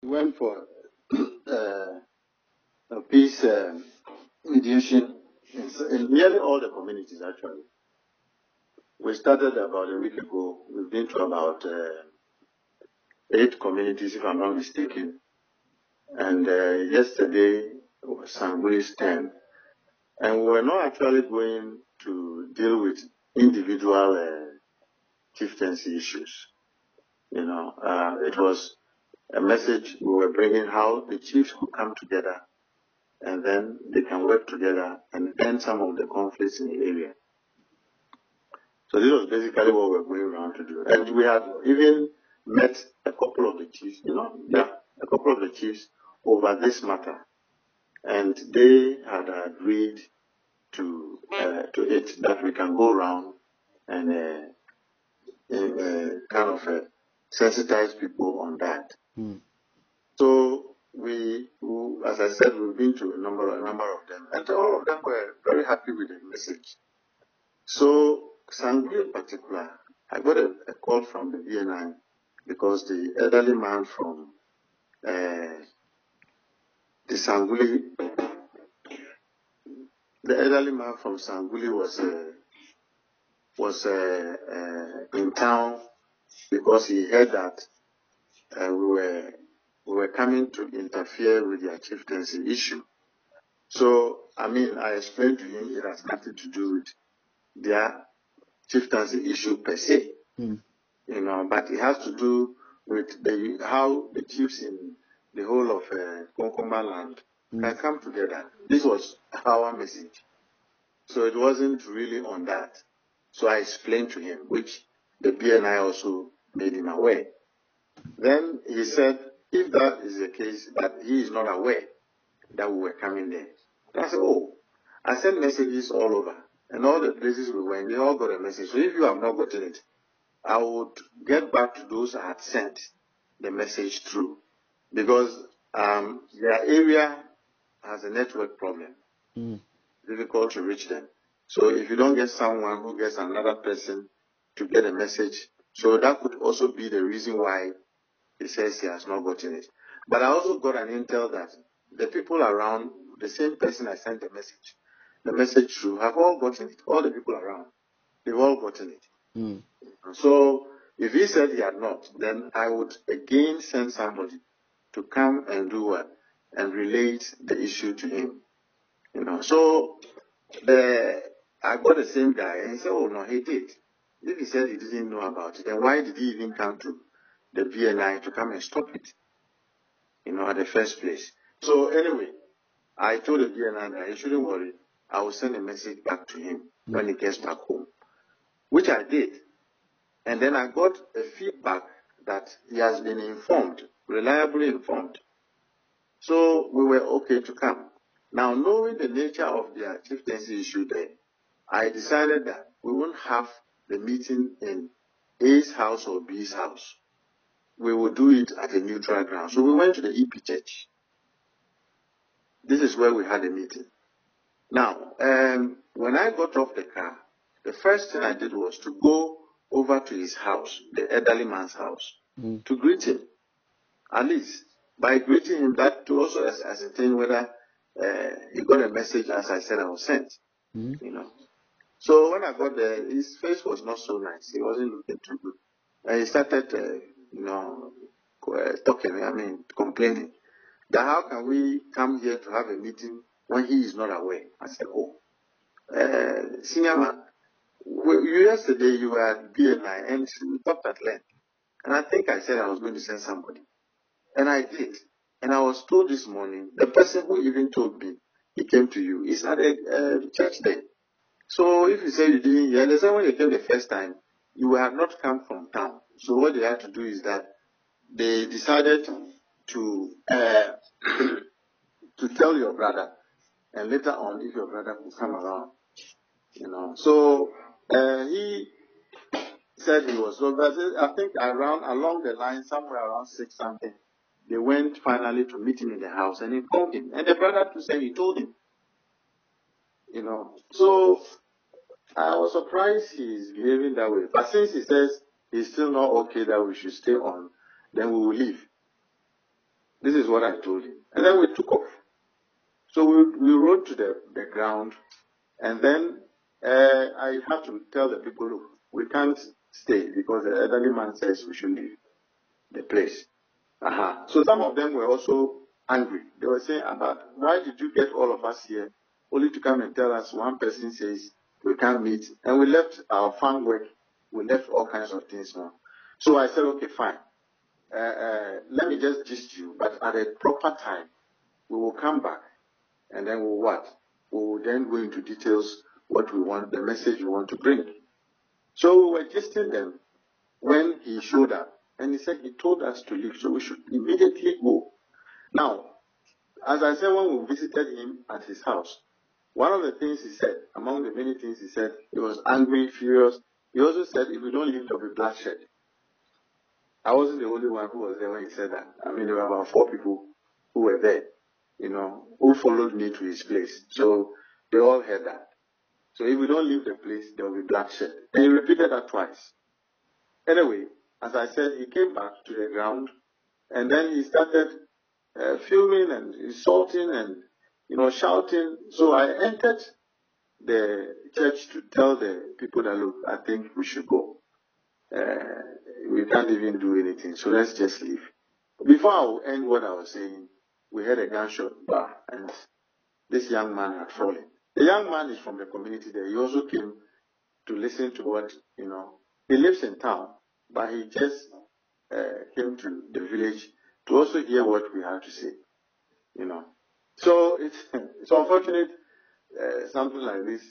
We went for a peace mediation in nearly all the communities, actually. We started about a week ago. We've been to about 8 communities, if I'm not mistaken. And yesterday was Sangui's turn. And we were not actually going to deal with individual chieftaincy issues. It was a message we were bringing how the chiefs could come together and then they can work together and end some of the conflicts in the area. So this was basically what we were going around to do. And we had even met a couple of the chiefs, a couple of the chiefs over this matter. And they had agreed to it that we can go around and kind of sensitize people on that. So as I said, we've been to a number of them, and all of them were very happy with the message. So Sangui in particular, I got a call from the BNI because the elderly man from the elderly man from Sanguli was in town because he heard that we were coming to interfere with their chieftaincy issue. So, I explained to him it has nothing to do with their chieftaincy issue per se, but it has to do with how the chiefs in the whole of Konkoma land can come together. This was our message. So it wasn't really on that. So I explained to him, which the BNI also made him aware. Then he said, if that is the case, that he is not aware that we were coming there. I said, I sent messages all over. And all the places we went, they all got a message. So if you have not gotten it, I would get back to those I had sent the message through. Because their area has a network problem. Difficult to reach them. So if you don't get someone who gets another person to get a message, so that could also be the reason why he says he has not gotten it. But I also got an intel that the people around, the same person I sent the message to, have all gotten it. All the people around, they've all gotten it. So if he said he had not, then I would again send somebody to come and do what? And relate the issue to him. So I got the same guy and he said, no, he did. If he said he didn't know about it, then why did he even come to the BNI to come and stop it? At the first place. So anyway, I told the BNI that he shouldn't worry. I will send a message back to him when he gets back home, which I did. And then I got a feedback that he has been informed, reliably informed. So we were okay to come. Now, knowing the nature of their chieftaincy issue there, I decided that we won't have the meeting in A's house or B's house. We will do it at a neutral ground. So we went to the EP church. This is where we had a meeting. Now, when I got off the car, the first thing I did was to go over to his house, the elderly man's house, to greet him. At least, by greeting him, that to also ascertain whether he got a message as I said I was sent. So when I got there, his face was not so nice. He wasn't looking too good. And he started, talking, complaining that how can we come here to have a meeting when he is not aware? I said, senior man, yesterday you were at BNI and we talked at length. And I think I said I was going to send somebody. And I did. And I was told this morning, the person who even told me he came to you is at a church there. So if you say you didn't hear, they said when you came the first time, you have not come from town. So what they had to do is that they decided to to tell your brother, and later on, if your brother could come around, So he said he was so. But I think along the line, somewhere around 6 something, they went finally to meet him in the house and informed him. And the brother too said he told him. So I was surprised he's behaving that way. But since he says he's still not okay that we should stay on, then we will leave. This is what I told him. And then we took off. So we rode to the ground, and then I had to tell the people, look, we can't stay because the elderly man says we should leave the place. So some of them were also angry. They were saying, why did you get all of us here only to come and tell us one person says we can't meet? And we left our farm work, we left all kinds of things now. So I said, okay, fine. Let me just gist you, but at a proper time, we will come back, and then we'll what? We will then go into details what we want, the message we want to bring. So we were gisting them when he showed up, and he said he told us to leave, so we should immediately go. Now, as I said, when we visited him at his house, one of the things he said, among the many things he said, he was angry, furious. He also said, if we don't leave, there will be bloodshed. I wasn't the only one who was there when he said that. I mean, there were about 4 people who were there, who followed me to his place. So they all heard that. So if we don't leave the place, there will be bloodshed. And he repeated that twice. Anyway, as I said, he came back to the ground, and then he started filming and insulting and, shouting. So I entered the church to tell the people that, look, I think we should go. We can't even do anything, so let's just leave. Before I will end what I was saying, we heard a gunshot, and this young man had fallen. The young man is from the community there. He also came to listen to what, he lives in town, but he just came to the village to also hear what we had to say, So it's unfortunate something like this